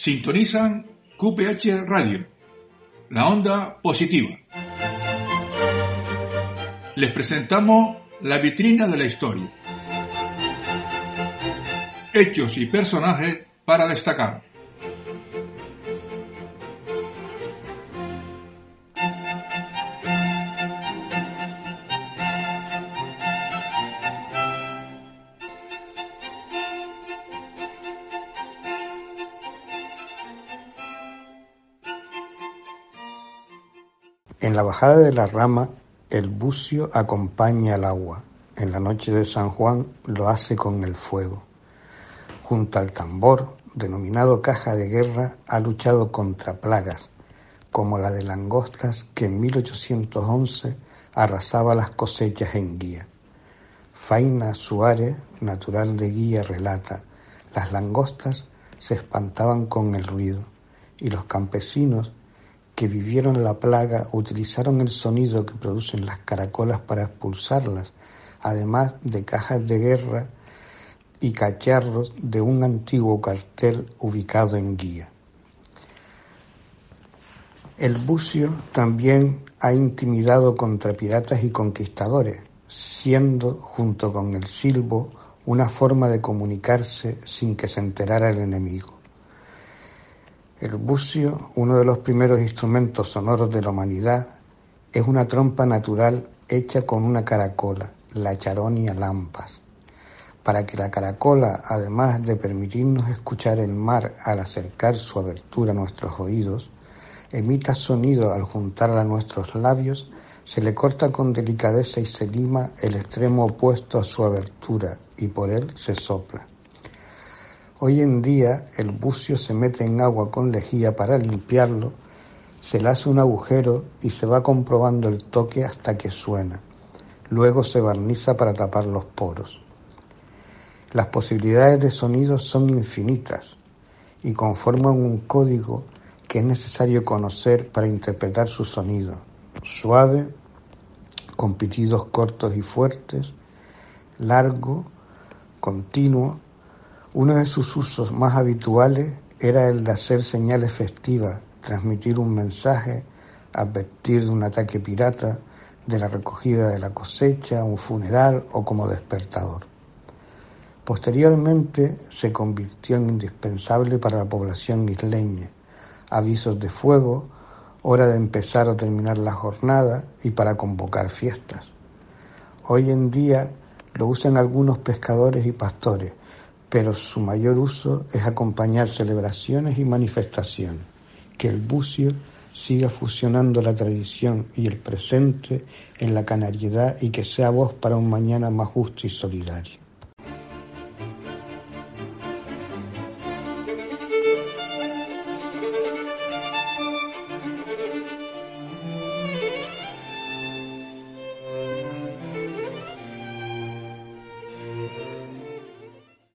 Sintonizan QPH Radio, la onda positiva. Les presentamos la vitrina de la historia. Hechos y personajes para destacar. En la bajada de la rama, el bucio acompaña al agua. En la noche de San Juan lo hace con el fuego. Junto al tambor, denominado caja de guerra, ha luchado contra plagas, como la de langostas que en 1811 arrasaba las cosechas en Guía. Faina Suárez, natural de Guía, relata: las langostas se espantaban con el ruido, y los campesinos que vivieron la plaga utilizaron el sonido que producen las caracolas para expulsarlas, además de cajas de guerra y cacharros de un antiguo cuartel ubicado en Guía. El bucio también ha intimidado contra piratas y conquistadores, siendo, junto con el silbo, una forma de comunicarse sin que se enterara el enemigo. El bucio, uno de los primeros instrumentos sonoros de la humanidad, es una trompa natural hecha con una caracola, la Charonia lampas. Para que la caracola, además de permitirnos escuchar el mar al acercar su abertura a nuestros oídos, emita sonido al juntarla a nuestros labios, se le corta con delicadeza y se lima el extremo opuesto a su abertura y por él se sopla. Hoy en día el bucio se mete en agua con lejía para limpiarlo, se le hace un agujero y se va comprobando el toque hasta que suena. Luego se barniza para tapar los poros. Las posibilidades de sonido son infinitas y conforman un código que es necesario conocer para interpretar su sonido. Suave, con pitidos cortos y fuertes, largo, continuo. Uno de sus usos más habituales era el de hacer señales festivas, transmitir un mensaje, advertir de un ataque pirata, de la recogida de la cosecha, un funeral o como despertador. Posteriormente se convirtió en indispensable para la población isleña, avisos de fuego, hora de empezar o terminar la jornada y para convocar fiestas. Hoy en día lo usan algunos pescadores y pastores, pero su mayor uso es acompañar celebraciones y manifestaciones. Que el bucio siga fusionando la tradición y el presente en la canariedad y que sea voz para un mañana más justo y solidario.